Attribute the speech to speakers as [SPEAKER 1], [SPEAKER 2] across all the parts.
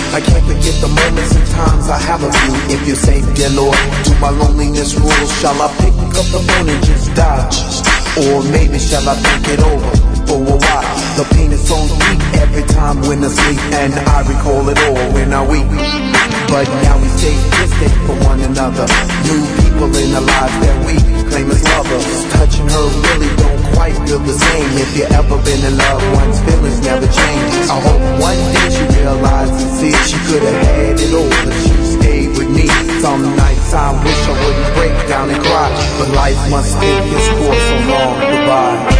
[SPEAKER 1] I can't forget the moments and times I have with you. If you say, dear Lord, do my loneliness rule? Shall I pick up the phone and just dial? Or maybe shall I think it over for a while? The pain is so deep every time when I sleep, and I recall it all when I weep. But now we stay distant from one another. New people in the lives that we claim as lovers. Touching her really don't quite feel the same. If you ever been in love, one's feelings never change. I hope one day she realizes and sees she could have had it all if she stayed with me. Some nights I wish I wouldn't break down and cry, but life must take its course. So long, goodbye.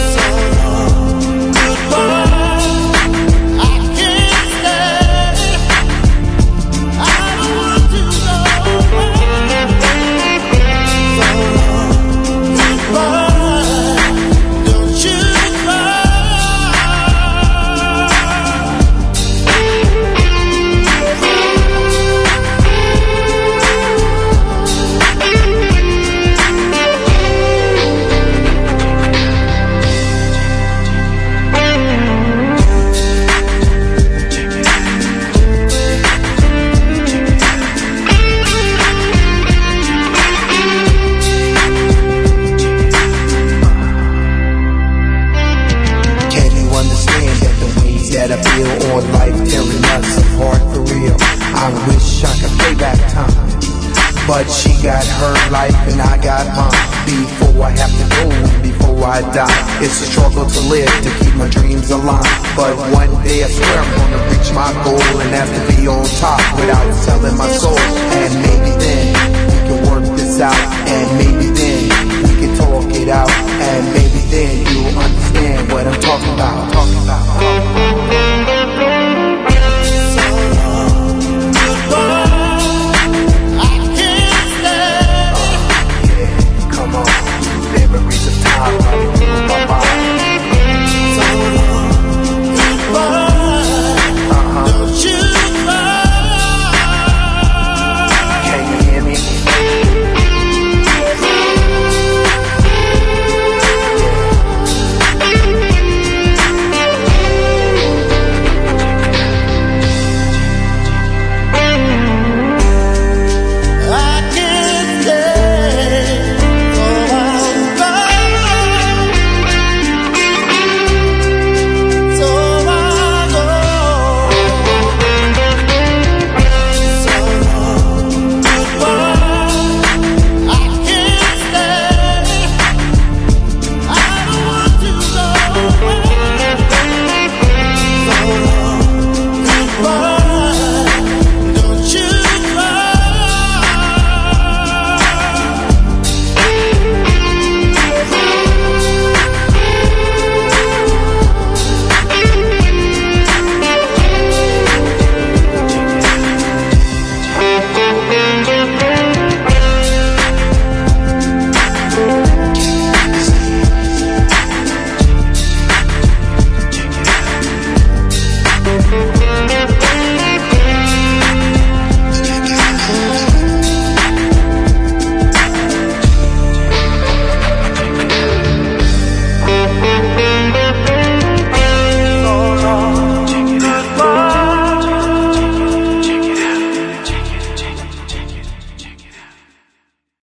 [SPEAKER 1] That I feel on life tearing us apart for real. I wish I could pay back time, but she got her life and I got mine. Before I have to go and before I die, it's a struggle to live, to keep my dreams alive. But one day I swear I'm gonna reach my goal, and have to be on top without selling my soul. And maybe then we can work this out, and maybe then we can talk it out, and maybe then you'll understand what I'm talking about.